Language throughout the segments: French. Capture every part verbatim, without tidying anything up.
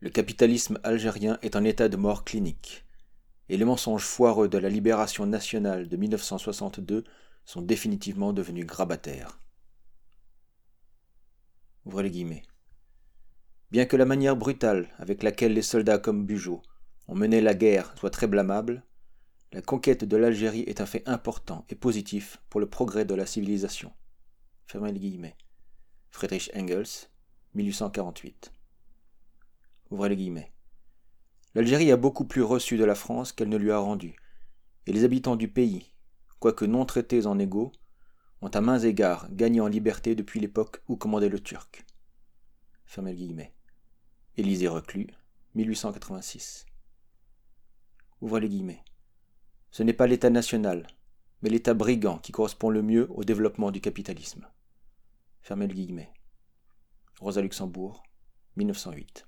Le capitalisme algérien est en état de mort clinique, et les mensonges foireux de la libération nationale de mille neuf cent soixante-deux sont définitivement devenus grabataires. Ouvrez les guillemets. Bien que la manière brutale avec laquelle les soldats comme Bugeaud ont mené la guerre soit très blâmable, la conquête de l'Algérie est un fait important et positif pour le progrès de la civilisation. Fermez les guillemets. Friedrich Engels, mille huit cent quarante-huit. Ouvrez les guillemets. L'Algérie a beaucoup plus reçu de la France qu'elle ne lui a rendu, et les habitants du pays, quoique non traités en égaux, ont à maints égards gagné en liberté depuis l'époque où commandait le Turc. Fermez les guillemets. Élisée Reclus, mille huit cent quatre-vingt-six. Ouvrez les guillemets. Ce n'est pas l'État national, mais l'État brigand qui correspond le mieux au développement du capitalisme. Fermez le guillemets. Rosa Luxembourg, mille neuf cent huit.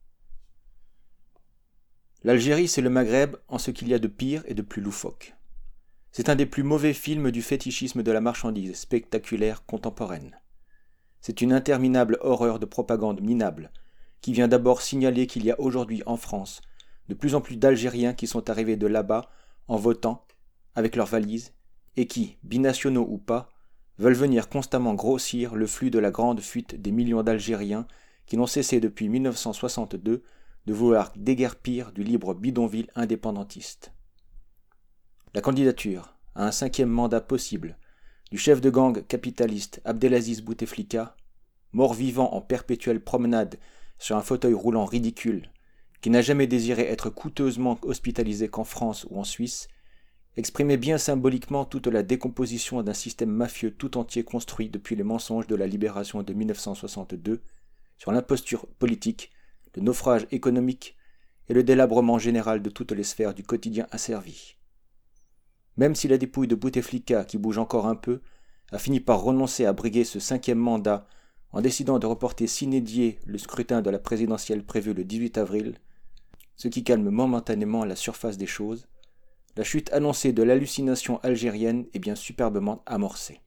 L'Algérie, c'est le Maghreb en ce qu'il y a de pire et de plus loufoque. C'est un des plus mauvais films du fétichisme de la marchandise spectaculaire contemporaine. C'est une interminable horreur de propagande minable qui vient d'abord signaler qu'il y a aujourd'hui en France de plus en plus d'Algériens qui sont arrivés de là-bas en votant, avec leurs valises, et qui, binationaux ou pas, veulent venir constamment grossir le flux de la grande fuite des millions d'Algériens qui n'ont cessé depuis mille neuf cent soixante-deux de vouloir déguerpir du libre bidonville indépendantiste. La candidature à un cinquième mandat possible du chef de gang capitaliste Abdelaziz Bouteflika, mort-vivant en perpétuelle promenade sur un fauteuil roulant ridicule, qui n'a jamais désiré être coûteusement hospitalisé qu'en France ou en Suisse, exprimait bien symboliquement toute la décomposition d'un système mafieux tout entier construit depuis les mensonges de la libération de mille neuf cent soixante-deux sur l'imposture politique, le naufrage économique et le délabrement général de toutes les sphères du quotidien asservi. Même si la dépouille de Bouteflika, qui bouge encore un peu, a fini par renoncer à briguer ce cinquième mandat en décidant de reporter sine die le scrutin de la présidentielle prévu le dix-huit avril, ce qui calme momentanément la surface des choses, la chute annoncée de l'hallucination algérienne est bien superbement amorcée.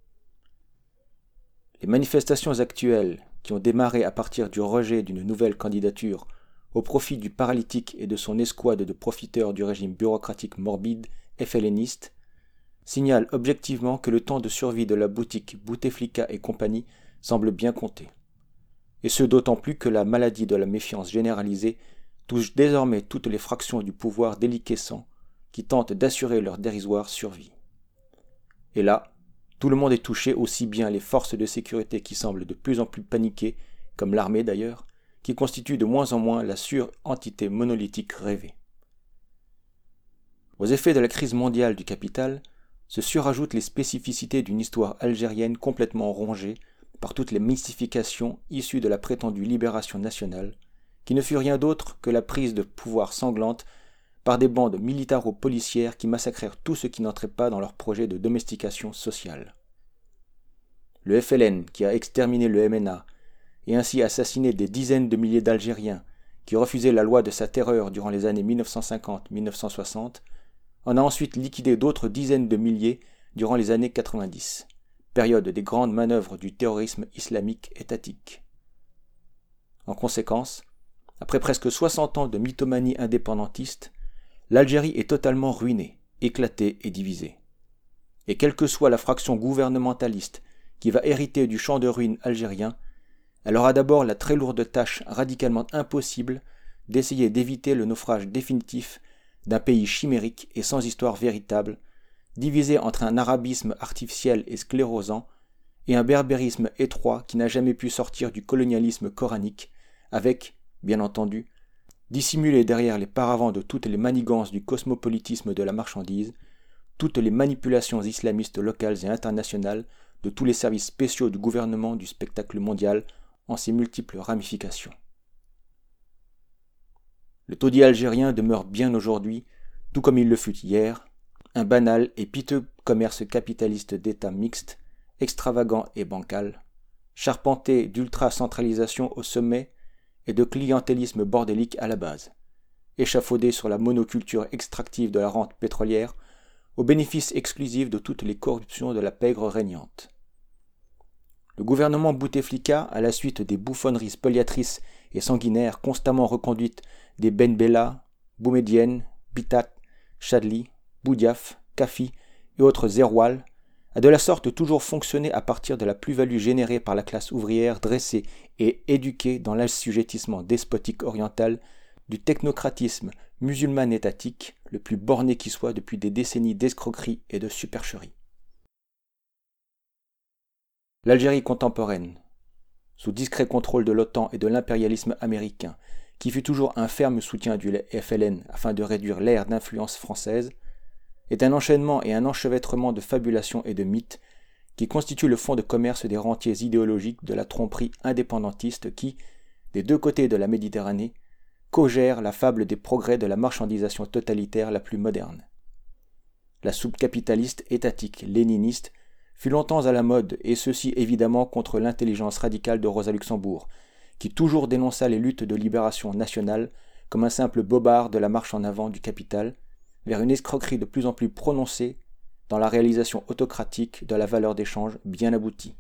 Les manifestations actuelles, qui ont démarré à partir du rejet d'une nouvelle candidature au profit du paralytique et de son escouade de profiteurs du régime bureaucratique morbide et féléniste, signalent objectivement que le temps de survie de la boutique Bouteflika et compagnie semble bien compter. Et ce d'autant plus que la maladie de la méfiance généralisée touche désormais toutes les fractions du pouvoir déliquescent qui tentent d'assurer leur dérisoire survie. Et là, tout le monde est touché, aussi bien les forces de sécurité qui semblent de plus en plus paniquées, comme l'armée d'ailleurs, qui constitue de moins en moins la sur-entité monolithique rêvée. Aux effets de la crise mondiale du capital se surajoutent les spécificités d'une histoire algérienne complètement rongée par toutes les mystifications issues de la prétendue libération nationale, qui ne fut rien d'autre que la prise de pouvoir sanglante par des bandes militaro-policières qui massacrèrent tout ce qui n'entrait pas dans leur projet de domestication sociale. Le F L N, qui a exterminé le M N A, et ainsi assassiné des dizaines de milliers d'Algériens qui refusaient la loi de sa terreur durant les années mille neuf cent cinquante à mille neuf cent soixante, en a ensuite liquidé d'autres dizaines de milliers durant les années quatre-vingt-dix, période des grandes manœuvres du terrorisme islamique étatique. En conséquence, après presque soixante ans de mythomanie indépendantiste, l'Algérie est totalement ruinée, éclatée et divisée. Et quelle que soit la fraction gouvernementaliste qui va hériter du champ de ruines algérien, elle aura d'abord la très lourde tâche radicalement impossible d'essayer d'éviter le naufrage définitif d'un pays chimérique et sans histoire véritable, divisé entre un arabisme artificiel et sclérosant et un berbérisme étroit qui n'a jamais pu sortir du colonialisme coranique, avec, bien entendu, dissimulé derrière les paravents de toutes les manigances du cosmopolitisme de la marchandise, toutes les manipulations islamistes locales et internationales de tous les services spéciaux du gouvernement du spectacle mondial en ses multiples ramifications. Le taudis algérien demeure bien aujourd'hui, tout comme il le fut hier, un banal et piteux commerce capitaliste d'État mixte, extravagant et bancal, charpenté d'ultra-centralisation au sommet et de clientélisme bordélique à la base, échafaudé sur la monoculture extractive de la rente pétrolière au bénéfice exclusif de toutes les corruptions de la pègre régnante. le gouvernement Bouteflika, à la suite des bouffonneries spoliatrices et sanguinaires constamment reconduites des Ben Bella, Boumedienne, Bitak, Chadli, Boudiaf, Kafi et autres Zerwal, a de la sorte toujours fonctionné à partir de la plus-value générée par la classe ouvrière dressée et éduquée dans l'assujettissement despotique oriental du technocratisme musulman étatique le plus borné qui soit depuis des décennies d'escroquerie et de supercherie. L'Algérie contemporaine, sous discret contrôle de l'OTAN et de l'impérialisme américain, qui fut toujours un ferme soutien du F L N afin de réduire l'ère d'influence française, est un enchaînement et un enchevêtrement de fabulations et de mythes qui constituent le fond de commerce des rentiers idéologiques de la tromperie indépendantiste qui, des deux côtés de la Méditerranée, co-gèrent la fable des progrès de la marchandisation totalitaire la plus moderne. La soupe capitaliste étatique léniniste fut longtemps à la mode, et ceci évidemment contre l'intelligence radicale de Rosa Luxembourg, qui toujours dénonça les luttes de libération nationale comme un simple bobard de la marche en avant du capital, vers une escroquerie de plus en plus prononcée dans la réalisation autocratique de la valeur d'échange bien aboutie.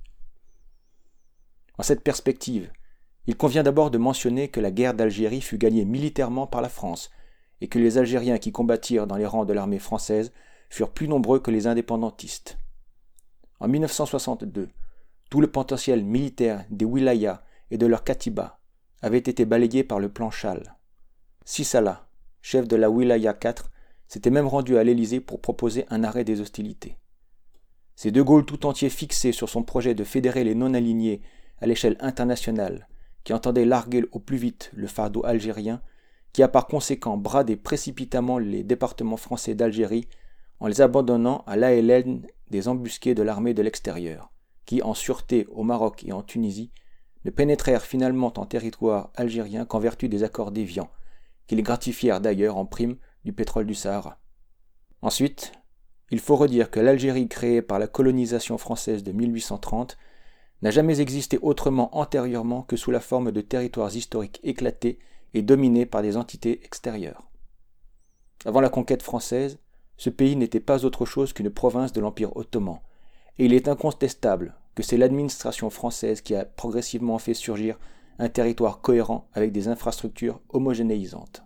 En cette perspective, il convient d'abord de mentionner que la guerre d'Algérie fut gagnée militairement par la France, et que les Algériens qui combattirent dans les rangs de l'armée française furent plus nombreux que les indépendantistes. En mille neuf cent soixante-deux, tout le potentiel militaire des wilayas et de leurs katibas avait été balayé par le plan Chal. Sissala, chef de la wilaya quatre, s'était même rendu à l'Élysée pour proposer un arrêt des hostilités. C'est De Gaulle tout entier fixé sur son projet de fédérer les non-alignés à l'échelle internationale, qui entendait larguer au plus vite le fardeau algérien, qui a par conséquent bradé précipitamment les départements français d'Algérie en les abandonnant à l'A L N des embusqués de l'armée de l'extérieur, qui, en sûreté au Maroc et en Tunisie, ne pénétrèrent finalement en territoire algérien qu'en vertu des accords d'Évian, qui les gratifièrent d'ailleurs en prime du pétrole du Sahara. Ensuite, il faut redire que l'Algérie créée par la colonisation française de mille huit cent trente n'a jamais existé autrement antérieurement que sous la forme de territoires historiques éclatés et dominés par des entités extérieures. Avant la conquête française, ce pays n'était pas autre chose qu'une province de l'Empire ottoman, et il est incontestable que c'est l'administration française qui a progressivement fait surgir un territoire cohérent avec des infrastructures homogénéisantes.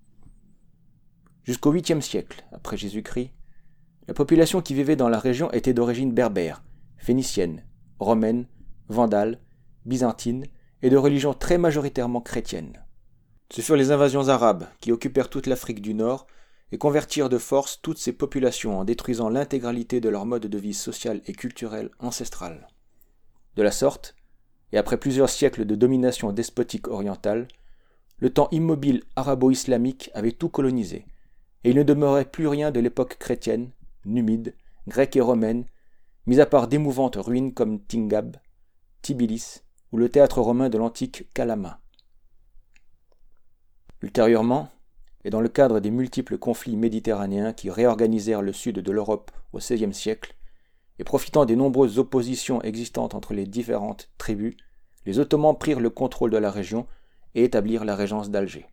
Jusqu'au huitième siècle, après Jésus-Christ, la population qui vivait dans la région était d'origine berbère, phénicienne, romaine, vandale, byzantine et de religion très majoritairement chrétienne. Ce furent les invasions arabes qui occupèrent toute l'Afrique du Nord et convertirent de force toutes ces populations en détruisant l'intégralité de leur mode de vie social et culturel ancestral. De la sorte, et après plusieurs siècles de domination despotique orientale, le temps immobile arabo-islamique avait tout colonisé, et il ne demeurait plus rien de l'époque chrétienne, numide, grecque et romaine, mis à part d'émouvantes ruines comme Tingab, Tbilis ou le théâtre romain de l'antique Kalama. Ultérieurement, et dans le cadre des multiples conflits méditerranéens qui réorganisèrent le sud de l'Europe au seizième siècle, et profitant des nombreuses oppositions existantes entre les différentes tribus, les Ottomans prirent le contrôle de la région et établirent la régence d'Alger.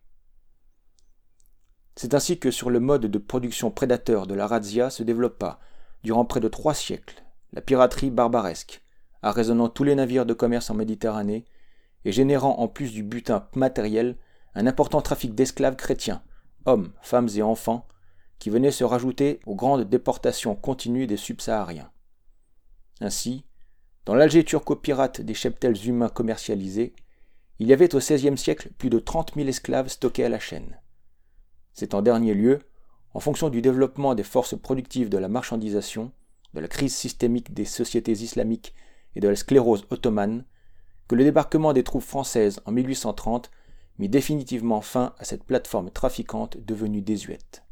C'est ainsi que sur le mode de production prédateur de la razzia se développa, durant près de trois siècles, la piraterie barbaresque, arraisonnant tous les navires de commerce en Méditerranée et générant en plus du butin matériel un important trafic d'esclaves chrétiens, hommes, femmes et enfants, qui venaient se rajouter aux grandes déportations continues des subsahariens. Ainsi, dans l'Alger turco-pirate des cheptels humains commercialisés, il y avait au seizième siècle plus de trente mille esclaves stockés à la chaîne. C'est en dernier lieu, en fonction du développement des forces productives de la marchandisation, de la crise systémique des sociétés islamiques et de la sclérose ottomane, que le débarquement des troupes françaises en mille huit cent trente mit définitivement fin à cette plateforme trafiquante devenue désuète.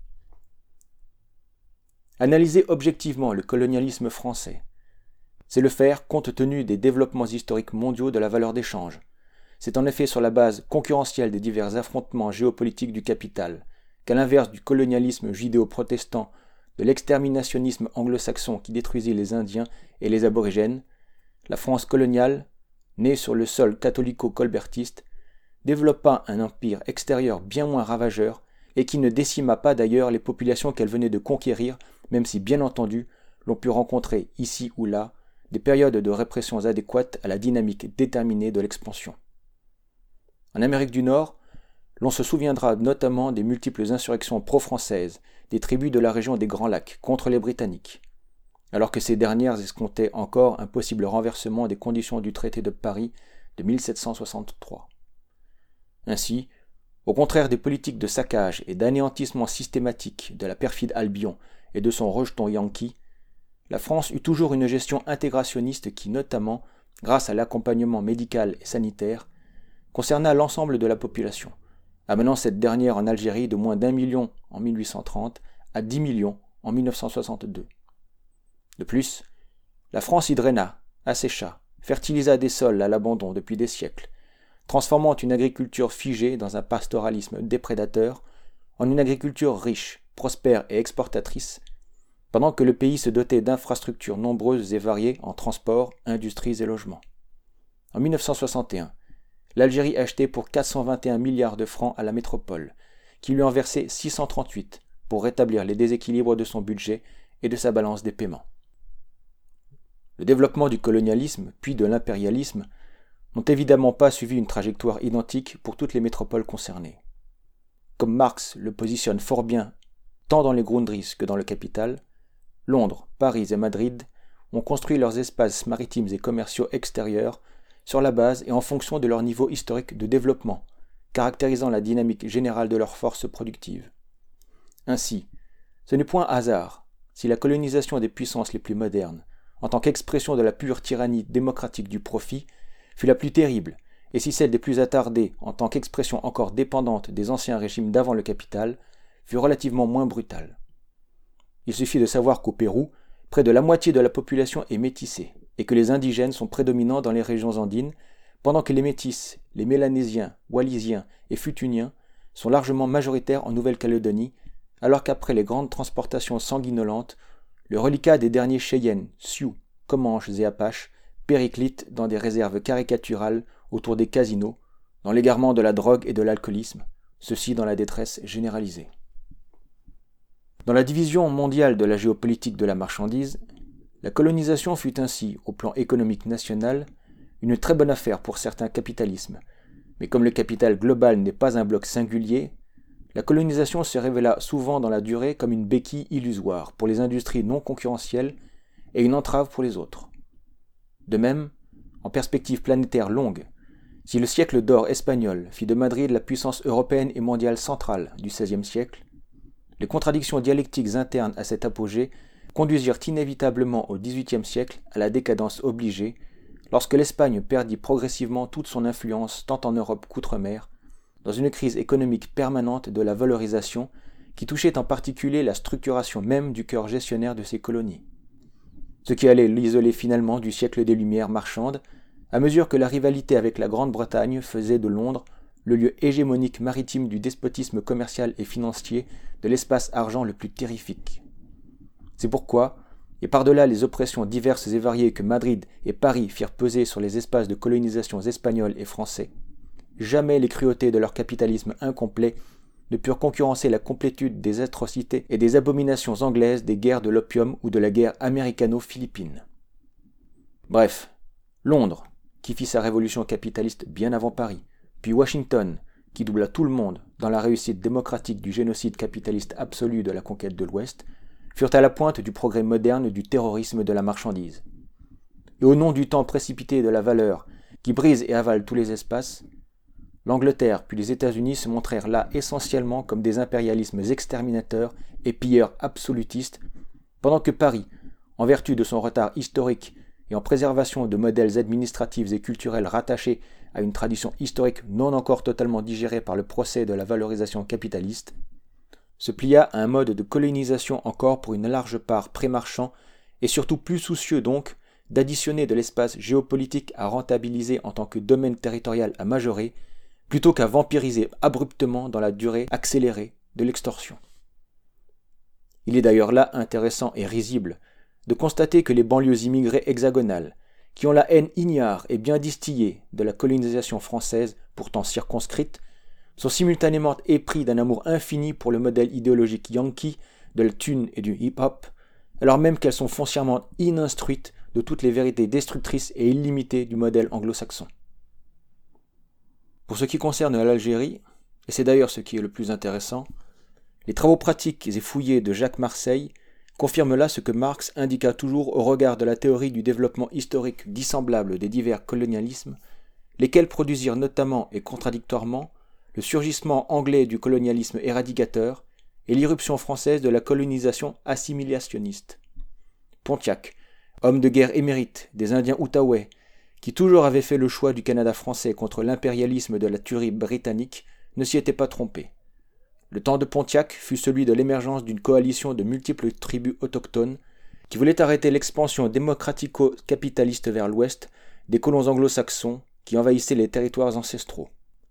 Analyser objectivement le colonialisme français, c'est le faire compte tenu des développements historiques mondiaux de la valeur d'échange. C'est en effet sur la base concurrentielle des divers affrontements géopolitiques du capital, qu'à l'inverse du colonialisme judéo-protestant, de l'exterminationnisme anglo-saxon qui détruisit les Indiens et les aborigènes, la France coloniale, née sur le sol catholico-colbertiste, développa un empire extérieur bien moins ravageur et qui ne décima pas d'ailleurs les populations qu'elle venait de conquérir, même si bien entendu l'on put rencontrer ici ou là des périodes de répression adéquates à la dynamique déterminée de l'expansion. En Amérique du Nord, l'on se souviendra notamment des multiples insurrections pro-françaises des tribus de la région des Grands Lacs contre les Britanniques, alors que ces dernières escomptaient encore un possible renversement des conditions du traité de Paris de mille sept cent soixante-trois. Ainsi, au contraire des politiques de saccage et d'anéantissement systématique de la perfide Albion et de son rejeton Yankee, la France eut toujours une gestion intégrationniste qui, notamment, grâce à l'accompagnement médical et sanitaire, concerna l'ensemble de la population, amenant cette dernière en Algérie de moins d'un million en mille huit cent trente à dix millions en mille neuf cent soixante-deux. De plus, la France y draina, assécha, fertilisa des sols à l'abandon depuis des siècles, transformant une agriculture figée dans un pastoralisme déprédateur en une agriculture riche, prospère et exportatrice, pendant que le pays se dotait d'infrastructures nombreuses et variées en transport, industries et logements. En mille neuf cent soixante et un, l'Algérie achetait pour quatre cent vingt et un milliards de francs à la métropole, qui lui en versait six cent trente-huit pour rétablir les déséquilibres de son budget et de sa balance des paiements. Le développement du colonialisme, puis de l'impérialisme, n'ont évidemment pas suivi une trajectoire identique pour toutes les métropoles concernées. Comme Marx le positionne fort bien, tant dans les Grundrisse que dans le Capital, Londres, Paris et Madrid ont construit leurs espaces maritimes et commerciaux extérieurs sur la base et en fonction de leur niveau historique de développement, caractérisant la dynamique générale de leurs forces productives. Ainsi, ce n'est point hasard si la colonisation des puissances les plus modernes, en tant qu'expression de la pure tyrannie démocratique du profit, fut la plus terrible, et si celle des plus attardées, en tant qu'expression encore dépendante des anciens régimes d'avant le capital, fut relativement moins brutale. Il suffit de savoir qu'au Pérou, près de la moitié de la population est métissée, et que les indigènes sont prédominants dans les régions andines, pendant que les métis, les mélanésiens, wallisiens et futuniens sont largement majoritaires en Nouvelle-Calédonie, alors qu'après les grandes transportations sanguinolentes, le reliquat des derniers Cheyennes, Sioux, Comanches et Apaches périclite dans des réserves caricaturales autour des casinos, dans l'égarement de la drogue et de l'alcoolisme, ceci dans la détresse généralisée. Dans la division mondiale de la géopolitique de la marchandise, la colonisation fut ainsi, au plan économique national, une très bonne affaire pour certains capitalismes, mais comme le capital global n'est pas un bloc singulier, la colonisation se révéla souvent dans la durée comme une béquille illusoire pour les industries non concurrentielles et une entrave pour les autres. De même, en perspective planétaire longue, si le siècle d'or espagnol fit de Madrid la puissance européenne et mondiale centrale du seizième siècle, les contradictions dialectiques internes à cet apogée conduisirent inévitablement au dix-huitième siècle à la décadence obligée, lorsque l'Espagne perdit progressivement toute son influence tant en Europe qu'outre-mer, dans une crise économique permanente de la valorisation qui touchait en particulier la structuration même du cœur gestionnaire de ses colonies. Ce qui allait l'isoler finalement du siècle des Lumières marchandes, à mesure que la rivalité avec la Grande-Bretagne faisait de Londres le lieu hégémonique maritime du despotisme commercial et financier de l'espace argent le plus terrifique. C'est pourquoi, et par-delà les oppressions diverses et variées que Madrid et Paris firent peser sur les espaces de colonisation espagnols et français, jamais les cruautés de leur capitalisme incomplet ne purent concurrencer la complétude des atrocités et des abominations anglaises des guerres de l'opium ou de la guerre américano-philippine. Bref, Londres, qui fit sa révolution capitaliste bien avant Paris, puis Washington, qui doubla tout le monde dans la réussite démocratique du génocide capitaliste absolu de la conquête de l'Ouest, furent à la pointe du progrès moderne du terrorisme de la marchandise. Et au nom du temps précipité et de la valeur, qui brise et avale tous les espaces, l'Angleterre puis les États-Unis se montrèrent là essentiellement comme des impérialismes exterminateurs et pilleurs absolutistes, pendant que Paris, en vertu de son retard historique et en préservation de modèles administratifs et culturels rattachés à une tradition historique non encore totalement digérée par le procès de la valorisation capitaliste, se plia à un mode de colonisation encore pour une large part pré-marchand et surtout plus soucieux donc d'additionner de l'espace géopolitique à rentabiliser en tant que domaine territorial à majorer, plutôt qu'à vampiriser abruptement dans la durée accélérée de l'extorsion. Il est d'ailleurs là intéressant et risible de constater que les banlieues immigrées hexagonales, qui ont la haine ignare et bien distillée de la colonisation française, pourtant circonscrite, sont simultanément épris d'un amour infini pour le modèle idéologique yankee, de la thune et du hip-hop, alors même qu'elles sont foncièrement ininstruites de toutes les vérités destructrices et illimitées du modèle anglo-saxon. Pour ce qui concerne l'Algérie, et c'est d'ailleurs ce qui est le plus intéressant, les travaux pratiques et fouillés de Jacques Marseille confirment là ce que Marx indiqua toujours au regard de la théorie du développement historique dissemblable des divers colonialismes, lesquels produisirent notamment et contradictoirement le surgissement anglais du colonialisme éradicateur et l'irruption française de la colonisation assimilationniste. Pontiac, homme de guerre émérite des Indiens Outaouais, qui toujours avait fait le choix du Canada français contre l'impérialisme de la tuerie britannique, ne s'y était pas trompé. Le temps de Pontiac fut celui de l'émergence d'une coalition de multiples tribus autochtones qui voulaient arrêter l'expansion démocratico-capitaliste vers l'ouest des colons anglo-saxons qui envahissaient les territoires ancestraux.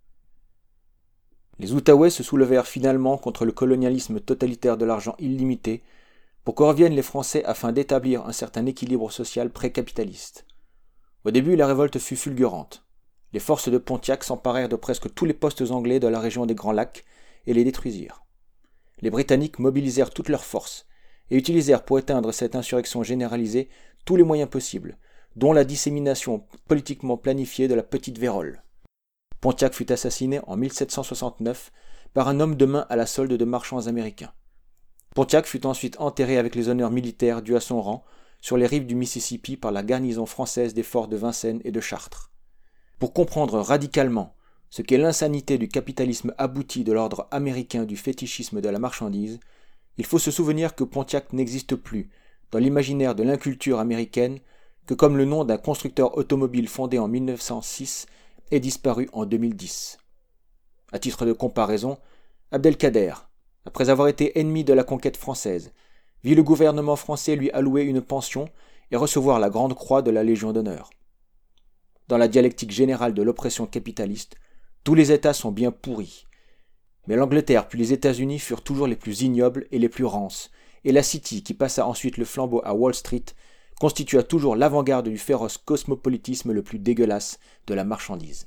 Les Outaouais se soulevèrent finalement contre le colonialisme totalitaire de l'argent illimité pour que reviennent les Français afin d'établir un certain équilibre social pré-capitaliste. Au début, la révolte fut fulgurante. Les forces de Pontiac s'emparèrent de presque tous les postes anglais de la région des Grands Lacs et les détruisirent. Les Britanniques mobilisèrent toutes leurs forces et utilisèrent pour éteindre cette insurrection généralisée tous les moyens possibles, dont la dissémination politiquement planifiée de la Petite Vérole. Pontiac fut assassiné en mille sept cent soixante-neuf par un homme de main à la solde de marchands américains. Pontiac fut ensuite enterré avec les honneurs militaires dus à son rang sur les rives du Mississippi par la garnison française des forts de Vincennes et de Chartres. Pour comprendre radicalement ce qu'est l'insanité du capitalisme abouti de l'ordre américain du fétichisme de la marchandise, il faut se souvenir que Pontiac n'existe plus, dans l'imaginaire de l'inculture américaine, que comme le nom d'un constructeur automobile fondé en mille neuf cent six et disparu en deux mille dix. À titre de comparaison, Abdelkader, après avoir été ennemi de la conquête française, vit le gouvernement français lui allouer une pension et recevoir la Grande Croix de la Légion d'honneur. Dans la dialectique générale de l'oppression capitaliste, tous les États sont bien pourris. Mais l'Angleterre puis les États-Unis furent toujours les plus ignobles et les plus rances, et la City, qui passa ensuite le flambeau à Wall Street, constitua toujours l'avant-garde du féroce cosmopolitisme le plus dégueulasse de la marchandise.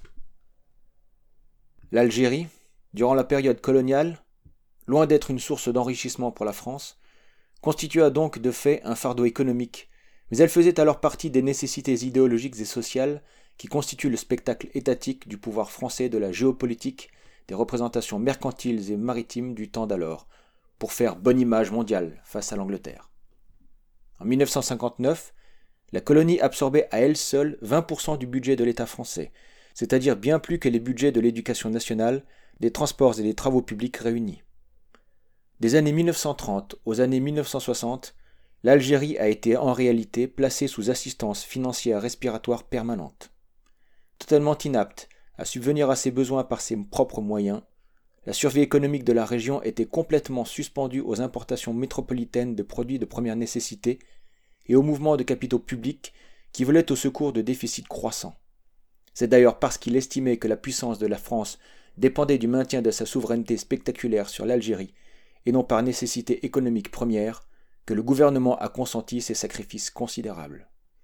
L'Algérie, durant la période coloniale, loin d'être une source d'enrichissement pour la France, constitua donc de fait un fardeau économique, mais elle faisait alors partie des nécessités idéologiques et sociales qui constituent le spectacle étatique du pouvoir français de la géopolitique, des représentations mercantiles et maritimes du temps d'alors, pour faire bonne image mondiale face à l'Angleterre. En mille neuf cent cinquante-neuf, la colonie absorbait à elle seule vingt pour cent du budget de l'État français, c'est-à-dire bien plus que les budgets de l'éducation nationale, des transports et des travaux publics réunis. Des années mille neuf cent trente aux années mille neuf cent soixante, l'Algérie a été en réalité placée sous assistance financière respiratoire permanente. Totalement inapte à subvenir à ses besoins par ses propres moyens, la survie économique de la région était complètement suspendue aux importations métropolitaines de produits de première nécessité et aux mouvements de capitaux publics qui volaient au secours de déficits croissants. C'est d'ailleurs parce qu'il estimait que la puissance de la France dépendait du maintien de sa souveraineté spectaculaire sur l'Algérie et non par nécessité économique première que le gouvernement a consenti ces sacrifices considérables.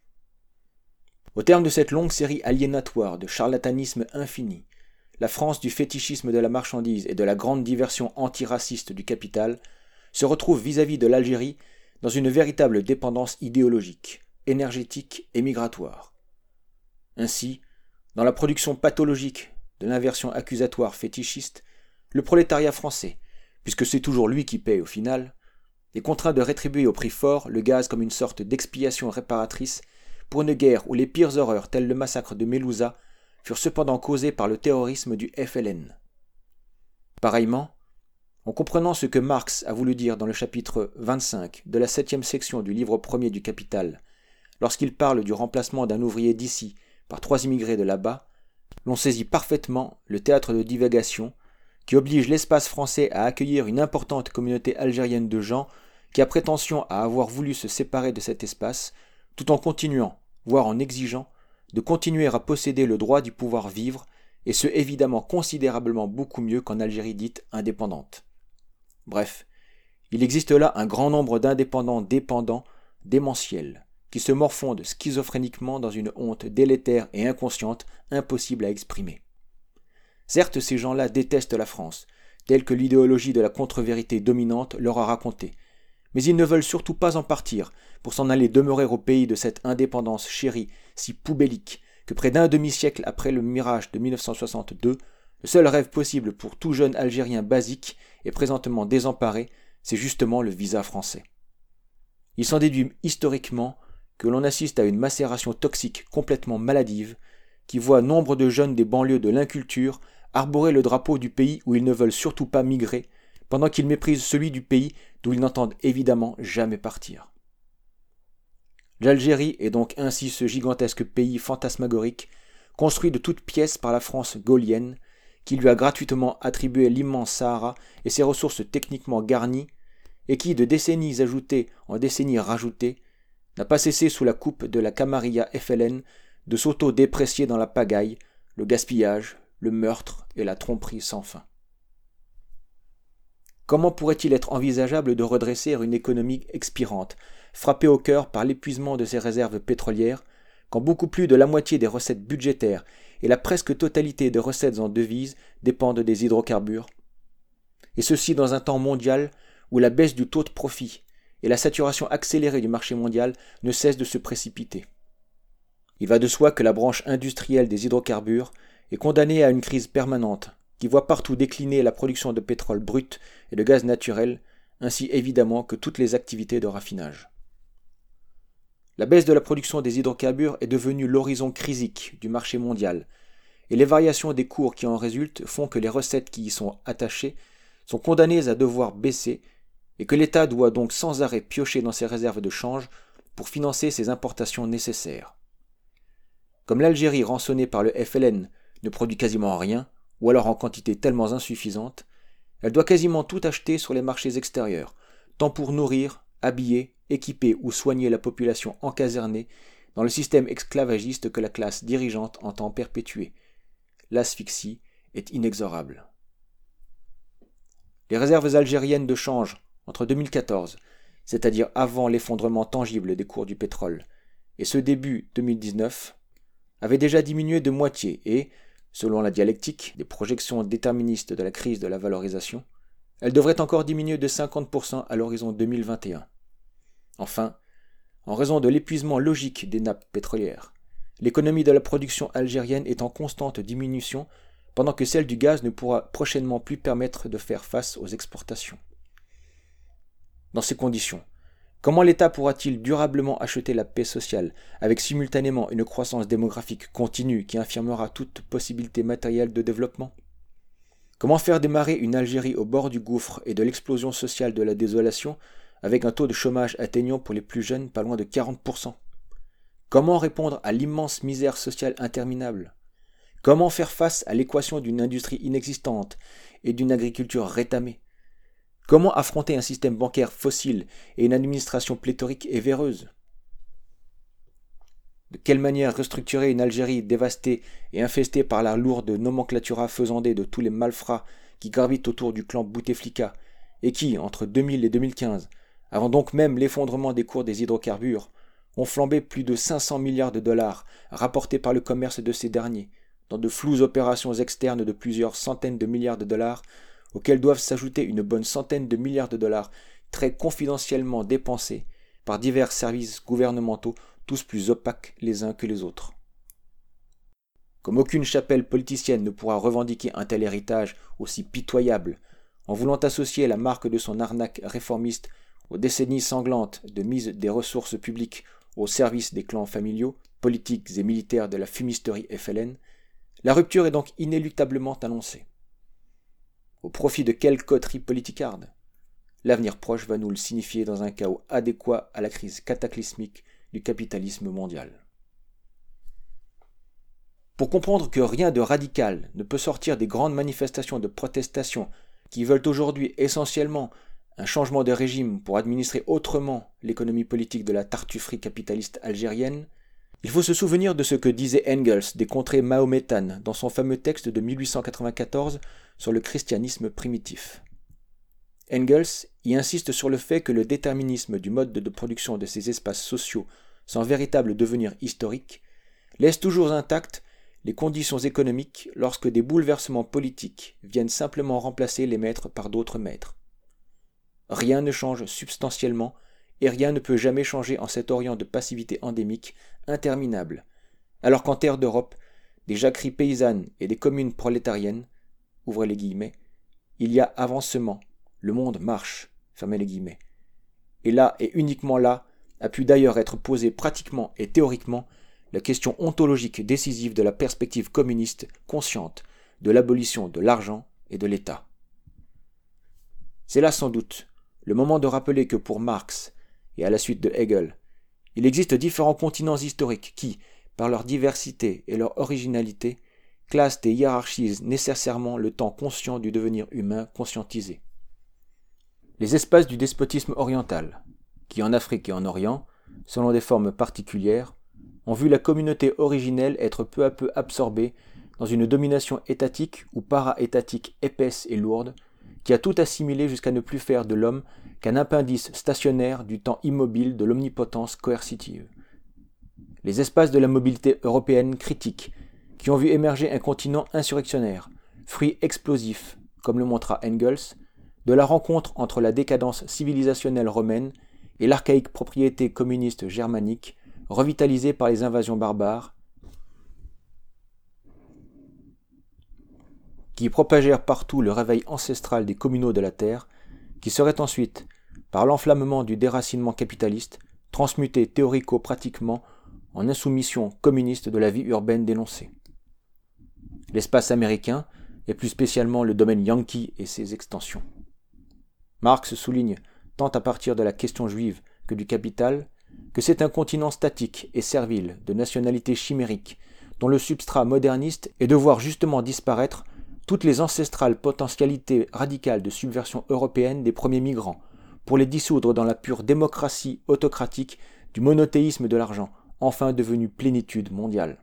Au terme de cette longue série aliénatoire de charlatanisme infini, la France du fétichisme de la marchandise et de la grande diversion antiraciste du capital se retrouve vis-à-vis de l'Algérie dans une véritable dépendance idéologique, énergétique et migratoire. Ainsi, dans la production pathologique de l'inversion accusatoire fétichiste, le prolétariat français, puisque c'est toujours lui qui paie au final, est contraint de rétribuer au prix fort le gaz comme une sorte d'expiation réparatrice pour une guerre où les pires horreurs telles le massacre de Mélouza furent cependant causées par le terrorisme du F L N. Pareillement, en comprenant ce que Marx a voulu dire dans le chapitre vingt-cinq de la septième section du livre premier du Capital, lorsqu'il parle du remplacement d'un ouvrier d'ici par trois immigrés de là-bas, l'on saisit parfaitement le théâtre de divagation qui oblige l'espace français à accueillir une importante communauté algérienne de gens qui a prétention à avoir voulu se séparer de cet espace, tout en continuant, voire en exigeant, de continuer à posséder le droit du pouvoir vivre, et ce évidemment considérablement beaucoup mieux qu'en Algérie dite indépendante. Bref, il existe là un grand nombre d'indépendants dépendants, démentiels, qui se morfondent schizophréniquement dans une honte délétère et inconsciente, impossible à exprimer. Certes, ces gens-là détestent la France, telle que l'idéologie de la contre-vérité dominante leur a raconté, Mais ils ne veulent surtout pas en partir, pour s'en aller demeurer au pays de cette indépendance chérie, si poubellique, que près d'un demi-siècle après le mirage de mille neuf cent soixante-deux, le seul rêve possible pour tout jeune Algérien basique et présentement désemparé, c'est justement le visa français. Il s'en déduit historiquement que l'on assiste à une macération toxique complètement maladive qui voit nombre de jeunes des banlieues de l'inculture arborer le drapeau du pays où ils ne veulent surtout pas migrer, pendant qu'ils méprisent celui du pays d'où ils n'entendent évidemment jamais partir. L'Algérie est donc ainsi ce gigantesque pays fantasmagorique, construit de toutes pièces par la France gaullienne, qui lui a gratuitement attribué l'immense Sahara et ses ressources techniquement garnies, et qui, de décennies ajoutées en décennies rajoutées, n'a pas cessé sous la coupe de la camarilla F L N de s'auto-déprécier dans la pagaille, le gaspillage, le meurtre et la tromperie sans fin. Comment pourrait-il être envisageable de redresser une économie expirante, frappée au cœur par l'épuisement de ses réserves pétrolières, quand beaucoup plus de la moitié des recettes budgétaires et la presque totalité des recettes en devises dépendent des hydrocarbures? Et ceci dans un temps mondial où la baisse du taux de profit et la saturation accélérée du marché mondial ne cessent de se précipiter. Il va de soi que la branche industrielle des hydrocarbures est condamnée à une crise permanente qui voit partout décliner la production de pétrole brut et de gaz naturel, ainsi évidemment que toutes les activités de raffinage. La baisse de la production des hydrocarbures est devenue l'horizon crisique du marché mondial, et les variations des cours qui en résultent font que les recettes qui y sont attachées sont condamnées à devoir baisser et que l'État doit donc sans arrêt piocher dans ses réserves de change pour financer ses importations nécessaires. Comme l'Algérie rançonnée par le F L N ne produit quasiment rien, ou alors en quantité tellement insuffisante, elle doit quasiment tout acheter sur les marchés extérieurs, tant pour nourrir, habiller, équiper ou soigner la population encasernée dans le système esclavagiste que la classe dirigeante entend perpétuer. L'asphyxie est inexorable. Les réserves algériennes de change entre deux mille quatorze, c'est-à-dire avant l'effondrement tangible des cours du pétrole, et ce début deux mille dix-neuf, avaient déjà diminué de moitié et, selon la dialectique des projections déterministes de la crise de la valorisation, elles devraient encore diminuer de cinquante pour cent à l'horizon deux mille vingt et un. Enfin, en raison de l'épuisement logique des nappes pétrolières, l'économie de la production algérienne est en constante diminution pendant que celle du gaz ne pourra prochainement plus permettre de faire face aux exportations. Dans ces conditions, comment l'État pourra-t-il durablement acheter la paix sociale avec simultanément une croissance démographique continue qui infirmera toute possibilité matérielle de développement? Comment faire démarrer une Algérie au bord du gouffre et de l'explosion sociale de la désolation avec un taux de chômage atteignant pour les plus jeunes pas loin de quarante pour cent? Comment répondre à l'immense misère sociale interminable? Comment faire face à l'équation d'une industrie inexistante et d'une agriculture rétamée? Comment affronter un système bancaire fossile et une administration pléthorique et véreuse? De quelle manière restructurer une Algérie dévastée et infestée par la lourde nomenclatura faisandée de tous les malfrats qui gravitent autour du clan Bouteflika et qui, entre deux mille et deux mille quinze, avant donc même l'effondrement des cours des hydrocarbures, ont flambé plus de cinq cents milliards de dollars rapportés par le commerce de ces derniers, dans de floues opérations externes de plusieurs centaines de milliards de dollars, auxquels doivent s'ajouter une bonne centaine de milliards de dollars très confidentiellement dépensés par divers services gouvernementaux, tous plus opaques les uns que les autres. Comme aucune chapelle politicienne ne pourra revendiquer un tel héritage aussi pitoyable, en voulant associer la marque de son arnaque réformiste aux décennies sanglantes de mise des ressources publiques au service des clans familiaux, politiques et militaires de la fumisterie F L N, la rupture est donc inéluctablement annoncée. Au profit de quelle coterie politicarde? L'avenir proche va nous le signifier dans un chaos adéquat à la crise cataclysmique du capitalisme mondial. Pour comprendre que rien de radical ne peut sortir des grandes manifestations de protestation qui veulent aujourd'hui essentiellement un changement de régime pour administrer autrement l'économie politique de la tartufferie capitaliste algérienne, il faut se souvenir de ce que disait Engels des contrées mahométanes dans son fameux texte de mille huit cent quatre-vingt-quatorze sur le christianisme primitif. Engels y insiste sur le fait que le déterminisme du mode de production de ces espaces sociaux sans véritable devenir historique laisse toujours intactes les conditions économiques lorsque des bouleversements politiques viennent simplement remplacer les maîtres par d'autres maîtres. rien ne change substantiellement et rien ne peut jamais changer en cet orient de passivité endémique interminable, alors qu'en terre d'Europe, des jacqueries paysannes et des communes prolétariennes, ouvrez les guillemets, il y a avancement, le monde marche, fermez les guillemets. Et là, et uniquement là, a pu d'ailleurs être posée pratiquement et théoriquement la question ontologique décisive de la perspective communiste consciente de l'abolition de l'argent et de l'État. C'est là sans doute le moment de rappeler que pour Marx, et à la suite de Hegel, il existe différents continents historiques qui, par leur diversité et leur originalité, classent et hiérarchisent nécessairement le temps conscient du devenir humain conscientisé. Les espaces du despotisme oriental, qui en Afrique et en Orient, selon des formes particulières, ont vu la communauté originelle être peu à peu absorbée dans une domination étatique ou para-étatique épaisse et lourde, qui a tout assimilé jusqu'à ne plus faire de l'homme qu'un appendice stationnaire du temps immobile de l'omnipotence coercitive. Les espaces de la mobilité européenne critique, qui ont vu émerger un continent insurrectionnaire, fruit explosif, comme le montra Engels, de la rencontre entre la décadence civilisationnelle romaine et l'archaïque propriété communiste germanique, revitalisée par les invasions barbares, qui propagèrent partout le réveil ancestral des communaux de la terre, qui seraient ensuite, par l'enflammement du déracinement capitaliste, transmutés théorico-pratiquement en insoumission communiste de la vie urbaine dénoncée. L'espace américain, et plus spécialement le domaine yankee et ses extensions. Marx souligne, tant à partir de la question juive que du capital, que c'est un continent statique et servile de nationalité chimérique, dont le substrat moderniste est de voir justement disparaître toutes les ancestrales potentialités radicales de subversion européenne des premiers migrants, pour les dissoudre dans la pure démocratie autocratique du monothéisme de l'argent, enfin devenu plénitude mondiale.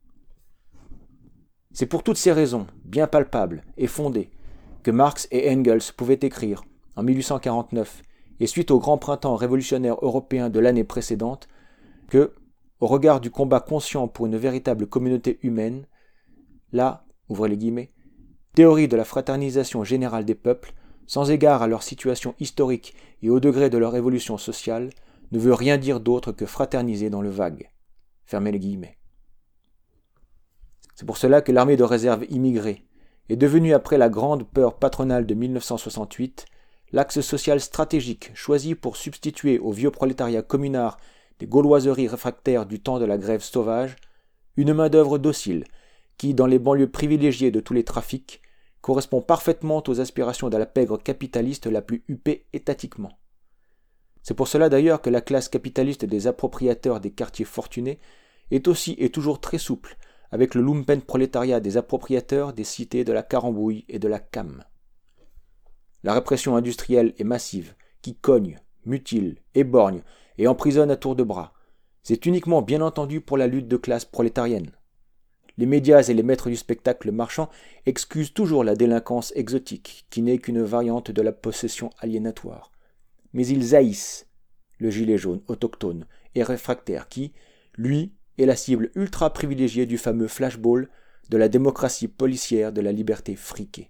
C'est pour toutes ces raisons, bien palpables et fondées, que Marx et Engels pouvaient écrire, en mille huit cent quarante-neuf, et suite au grand printemps révolutionnaire européen de l'année précédente, que, au regard du combat conscient pour une véritable communauté humaine, la, ouvrez les guillemets, théorie de la fraternisation générale des peuples, sans égard à leur situation historique et au degré de leur évolution sociale, ne veut rien dire d'autre que fraterniser dans le vague. Fermez les guillemets. C'est pour cela que l'armée de réserve immigrée est devenue, après la grande peur patronale de mille neuf cent soixante-huit, l'axe social stratégique choisi pour substituer au vieux prolétariat communard des gauloiseries réfractaires du temps de la grève sauvage, une main-d'œuvre docile qui, dans les banlieues privilégiées de tous les trafics, correspond parfaitement aux aspirations de la pègre capitaliste la plus huppée étatiquement. C'est pour cela d'ailleurs que la classe capitaliste des appropriateurs des quartiers fortunés est aussi et toujours très souple avec le lumpen prolétariat des appropriateurs des cités de la Carambouille et de la Cam. La répression industrielle est massive, qui cogne, mutile, éborgne et emprisonne à tour de bras. C'est uniquement bien entendu pour la lutte de classe prolétarienne. Les médias et les maîtres du spectacle marchand excusent toujours la délinquance exotique, qui n'est qu'une variante de la possession aliénatoire. Mais ils haïssent le gilet jaune autochtone et réfractaire qui, lui, est la cible ultra privilégiée du fameux flashball de la démocratie policière de la liberté friquée.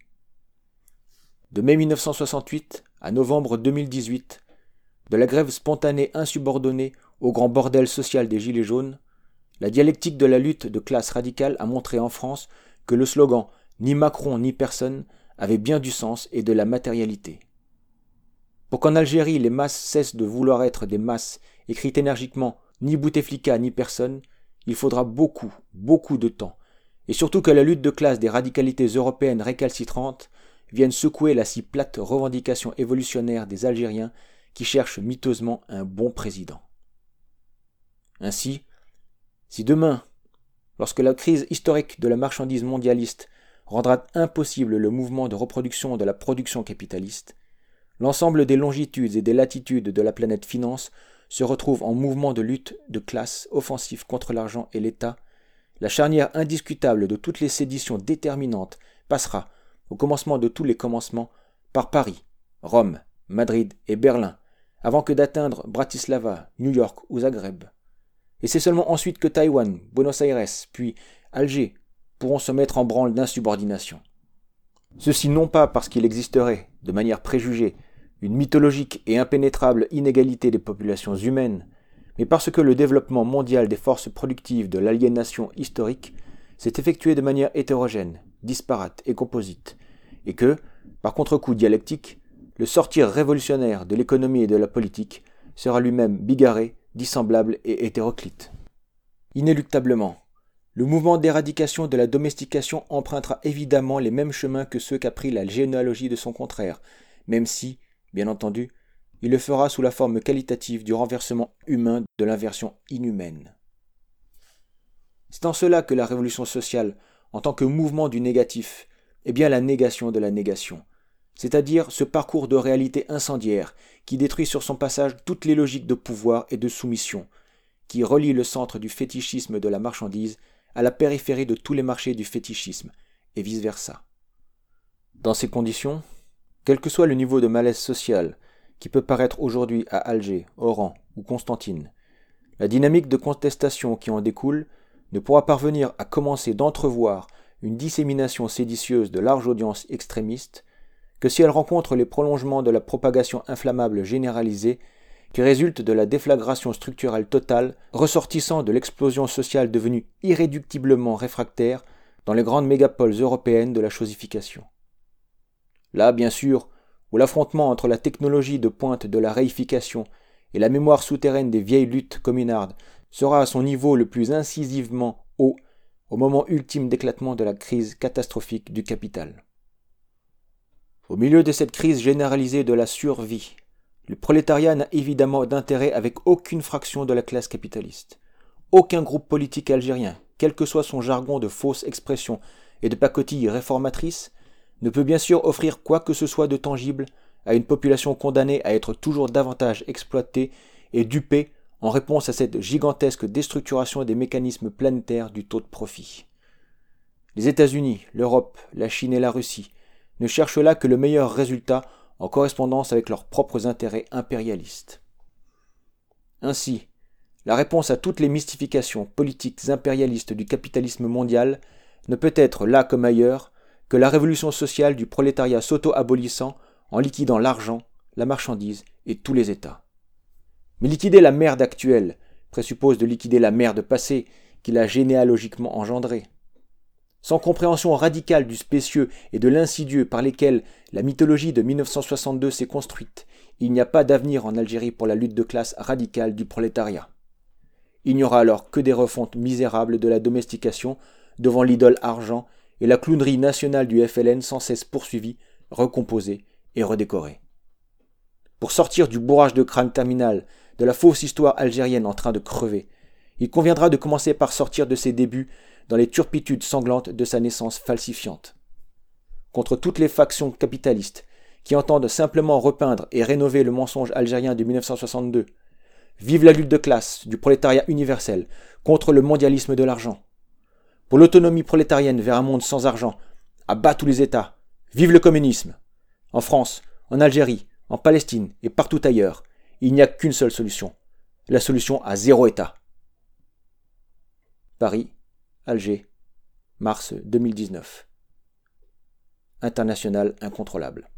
De mai mille neuf cent soixante-huit à novembre deux mille dix-huit, de la grève spontanée insubordonnée au grand bordel social des gilets jaunes, la dialectique de la lutte de classe radicale a montré en France que le slogan « Ni Macron ni personne » avait bien du sens et de la matérialité. Pour qu'en Algérie les masses cessent de vouloir être des masses écrites énergiquement « Ni Bouteflika ni personne », il faudra beaucoup, beaucoup de temps, et surtout que la lutte de classe des radicalités européennes récalcitrantes vienne secouer la si plate revendication évolutionnaire des Algériens qui cherchent miteusement un bon président. Ainsi, si demain, lorsque la crise historique de la marchandise mondialiste rendra impossible le mouvement de reproduction de la production capitaliste, l'ensemble des longitudes et des latitudes de la planète finance se retrouve en mouvement de lutte de classe offensif contre l'argent et l'État, la charnière indiscutable de toutes les séditions déterminantes passera, au commencement de tous les commencements, par Paris, Rome, Madrid et Berlin, avant que d'atteindre Bratislava, New York ou Zagreb. Et c'est seulement ensuite que Taïwan, Buenos Aires, puis Alger pourront se mettre en branle d'insubordination. Ceci non pas parce qu'il existerait, de manière préjugée, une mythologique et impénétrable inégalité des populations humaines, mais parce que le développement mondial des forces productives de l'aliénation historique s'est effectué de manière hétérogène, disparate et composite, et que, par contre-coup dialectique, le sortir révolutionnaire de l'économie et de la politique sera lui-même bigarré, dissemblable et hétéroclite. Inéluctablement, le mouvement d'éradication de la domestication empruntera évidemment les mêmes chemins que ceux qu'a pris la généalogie de son contraire, même si, bien entendu, il le fera sous la forme qualitative du renversement humain de l'inversion inhumaine. C'est en cela que la révolution sociale, en tant que mouvement du négatif, est bien la négation de la négation, c'est-à-dire ce parcours de réalité incendiaire qui détruit sur son passage toutes les logiques de pouvoir et de soumission, qui relie le centre du fétichisme de la marchandise à la périphérie de tous les marchés du fétichisme, et vice-versa. Dans ces conditions, quel que soit le niveau de malaise social qui peut paraître aujourd'hui à Alger, Oran ou Constantine, la dynamique de contestation qui en découle ne pourra parvenir à commencer d'entrevoir une dissémination séditieuse de larges audiences extrémistes que si elle rencontre les prolongements de la propagation inflammable généralisée qui résulte de la déflagration structurelle totale ressortissant de l'explosion sociale devenue irréductiblement réfractaire dans les grandes mégapoles européennes de la chosification. Là, bien sûr, où l'affrontement entre la technologie de pointe de la réification et la mémoire souterraine des vieilles luttes communardes sera à son niveau le plus incisivement haut au moment ultime d'éclatement de la crise catastrophique du capital. Au milieu de cette crise généralisée de la survie, le prolétariat n'a évidemment d'intérêt avec aucune fraction de la classe capitaliste. Aucun groupe politique algérien, quel que soit son jargon de fausses expressions et de pacotilles réformatrices, ne peut bien sûr offrir quoi que ce soit de tangible à une population condamnée à être toujours davantage exploitée et dupée en réponse à cette gigantesque déstructuration des mécanismes planétaires du taux de profit. Les États-Unis, l'Europe, la Chine et la Russie ne cherchent là que le meilleur résultat en correspondance avec leurs propres intérêts impérialistes. Ainsi, la réponse à toutes les mystifications politiques impérialistes du capitalisme mondial ne peut être, là comme ailleurs, que la révolution sociale du prolétariat s'auto-abolissant en liquidant l'argent, la marchandise et tous les États. Mais liquider la merde actuelle présuppose de liquider la merde passée qui l'a généalogiquement engendrée. Sans compréhension radicale du spécieux et de l'insidieux par lesquels la mythologie de mille neuf cent soixante-deux s'est construite, il n'y a pas d'avenir en Algérie pour la lutte de classe radicale du prolétariat. Il n'y aura alors que des refontes misérables de la domestication devant l'idole argent et la clownerie nationale du F L N sans cesse poursuivie, recomposée et redécorée. Pour sortir du bourrage de crâne terminal de la fausse histoire algérienne en train de crever, il conviendra de commencer par sortir de ses débuts dans les turpitudes sanglantes de sa naissance falsifiante. Contre toutes les factions capitalistes qui entendent simplement repeindre et rénover le mensonge algérien de mille neuf cent soixante-deux, vive la lutte de classe du prolétariat universel contre le mondialisme de l'argent. Pour l'autonomie prolétarienne vers un monde sans argent, à bas tous les États, vive le communisme. En France, en Algérie, en Palestine et partout ailleurs, il n'y a qu'une seule solution, la solution à zéro État. Paris, Alger, mars deux mille dix-neuf. International incontrôlable.